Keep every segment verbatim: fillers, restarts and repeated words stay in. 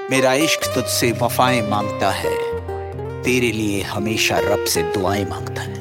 मेरा इश्क तुझसे वफाएं मांगता है, तेरे लिए हमेशा रब से दुआएं मांगता है।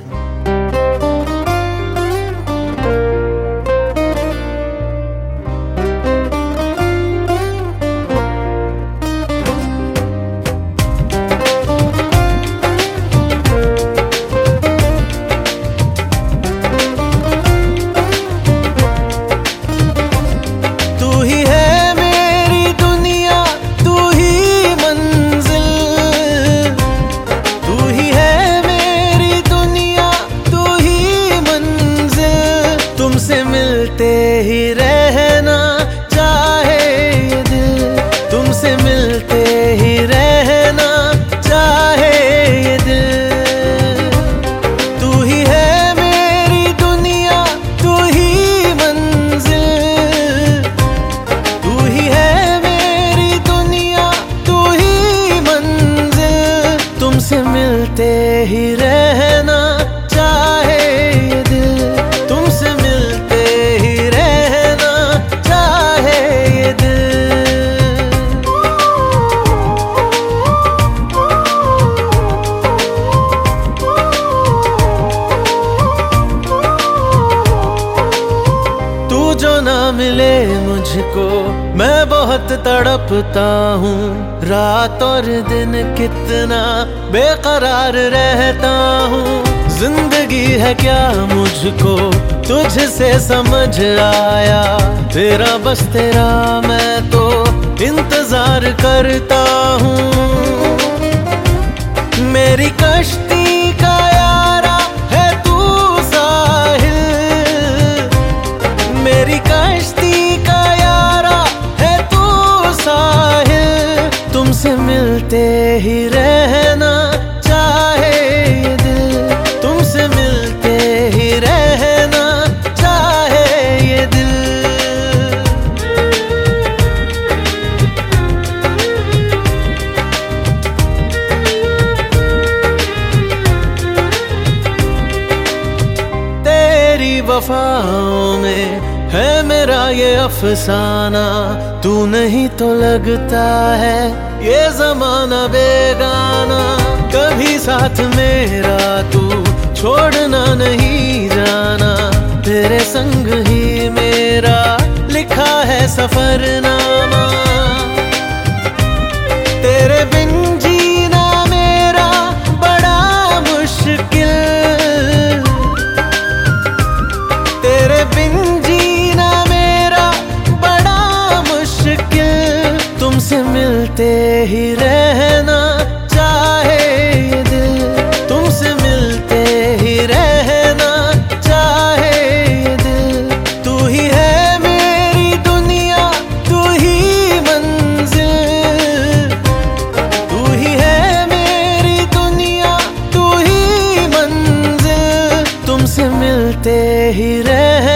मिलते ही रहना चाहे ये दिल, तुमसे मिलते ही रहना चाहे ये दिल। तू ही है मेरी दुनिया, तू ही मंजिल, तू ही है मेरी दुनिया, तू ही मंजिल। तुमसे मिलते ही रहना चाहे ये दिल, तुमसे मिलते ही रहना चाहे ये दिल। तू जो ना मिले मुझको मैं बहुत तड़पता हूँ, रात और दिन कितना बेकरार रहता हूँ। जिंदगी है क्या मुझको तुझसे समझ आया, तेरा बस तेरा मैं तो इंतजार करता हूँ। मेरी कश्ती का यारा है तू साहिल, मेरी कश्ती का यारा है तू साहिल। तुमसे मिलते ही रहना चाहे ये दिल, तुमसे मिलते ही रहना चाहे ये दिल। तेरी वफाओं में है मेरा ये अफसाना, तू नहीं तो लगता है ये जमाना बेगाना। कभी साथ मेरा तू छोड़ना नहीं जाना, तेरे संग ही मेरा लिखा है सफरनामा। तेरे बिन जीना मेरा बड़ा मुश्किल, तेरे बिन जीना मेरा बड़ा मुश्किल। तुमसे मिलते ही रहना चाहे ये दिल, तुमसे मिलते ही रहना चाहे ये दिल। तू ही है मेरी दुनिया, तू ही मंजिल, तू ही है मेरी दुनिया, तू ही मंजिल। तुमसे मिलते ही रहना